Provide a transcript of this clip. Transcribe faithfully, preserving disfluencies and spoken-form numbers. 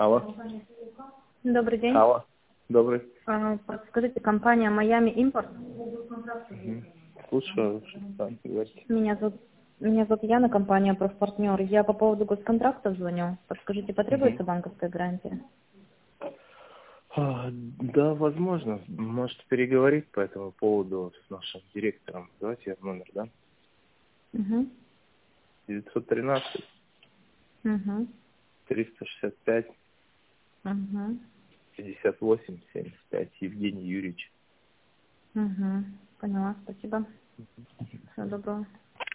Алло. Добрый день. Алло. Добрый. А, Подскажите, компания Miami Import. Угу. Слушаю, что там говорите. Меня зовут, меня зовут Яна, компания «Профпартнер». Я по поводу госконтракта звоню. Подскажите, потребуется Угу. банковская гарантия? А, да, возможно. Может переговорить по этому поводу с нашим директором. Давайте я номер, да? Угу. девятьсот тринадцать Угу. триста шестьдесят пять Угу. пятьдесят восемь семьдесят пять. Евгений Юрьевич. Угу. Поняла, спасибо. Всего доброго.